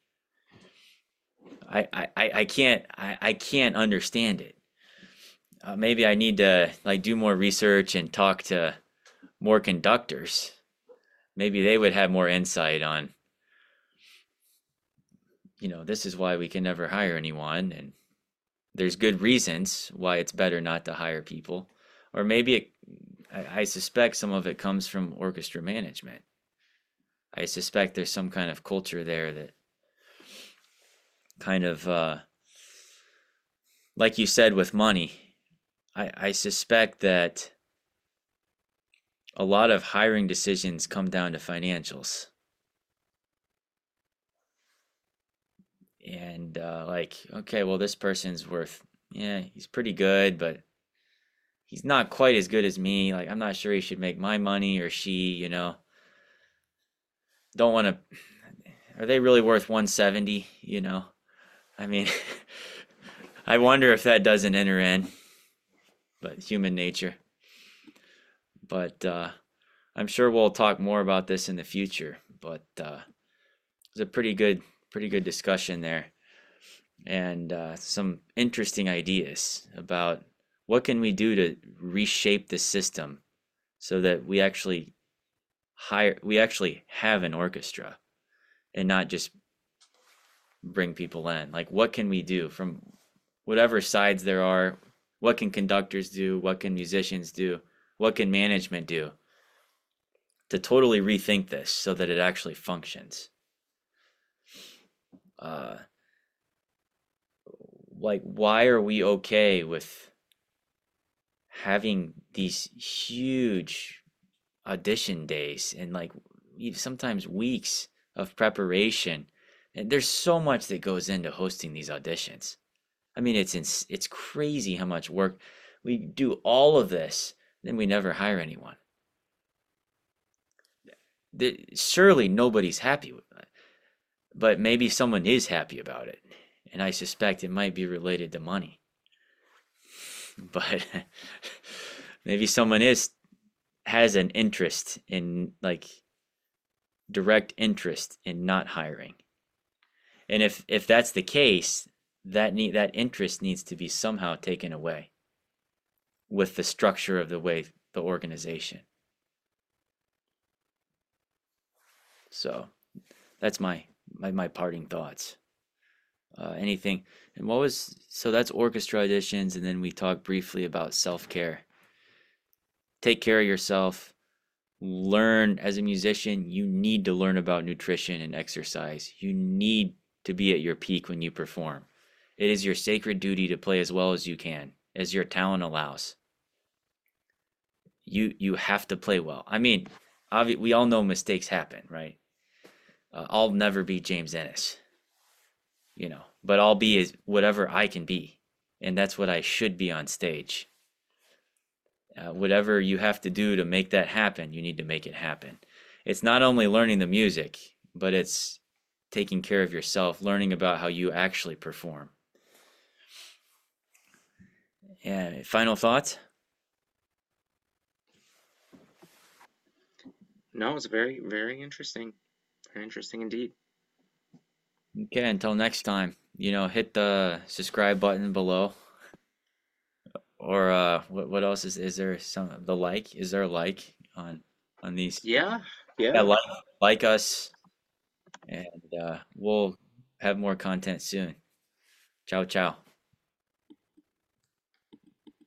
I I, I I can't I, I can't understand it. Uh, maybe I need to like do more research and talk to more conductors. Maybe they would have more insight on, you know, this is why we can never hire anyone, and there's good reasons why it's better not to hire people. Or maybe it, I, I suspect some of it comes from orchestra management. I suspect there's some kind of culture there that kind of, uh, like you said with money, I, I suspect that a lot of hiring decisions come down to financials. And uh, like, okay, well, this person's worth, yeah, he's pretty good, but he's not quite as good as me. Like, I'm not sure he should make my money or she, you know. Don't want to, are they really worth one seventy, you know? I mean, I wonder if that doesn't enter in, but human nature. But uh, I'm sure we'll talk more about this in the future. But uh, it was a pretty good, pretty good discussion there, and uh, some interesting ideas about what can we do to reshape the system so that we actually hire, we actually have an orchestra, and not just bring people in. Like, what can we do from whatever sides there are? What can conductors do? What can musicians do? What can management do to totally rethink this so that it actually functions? Uh, like, why are we okay with having these huge audition days and like sometimes weeks of preparation? And there's so much that goes into hosting these auditions. I mean, it's ins- it's crazy how much work we do all of this, then we never hire anyone. The, surely nobody's happy with it, but maybe someone is happy about it, and I suspect it might be related to money. But maybe someone is has an interest in like direct interest in not hiring. And if if that's the case, that need that interest needs to be somehow taken away with the structure of the way the organization. So that's my my, my parting thoughts. Uh, anything and what was so that's orchestra auditions, and then we talked briefly about self-care. Take care of yourself. Learn as a musician, you need to learn about nutrition and exercise. You need to be at your peak when you perform. It is your sacred duty to play as well as you can, as your talent allows. You you have to play well. I mean, obvi- we all know mistakes happen, right? Uh, I'll never be James Ennis, you know, but I'll be as whatever I can be, and that's what I should be on stage. Uh, whatever you have to do to make that happen, you need to make it happen. It's not only learning the music, but it's taking care of yourself, learning about how you actually perform. And final thoughts? No, it's very, very interesting. Very interesting indeed. Okay, until next time, you know, hit the subscribe button below. Or uh what what else is is there some the like? Is there a like on on these? Yeah, Yeah, yeah. like like us, and uh we'll have more content soon. Ciao, ciao.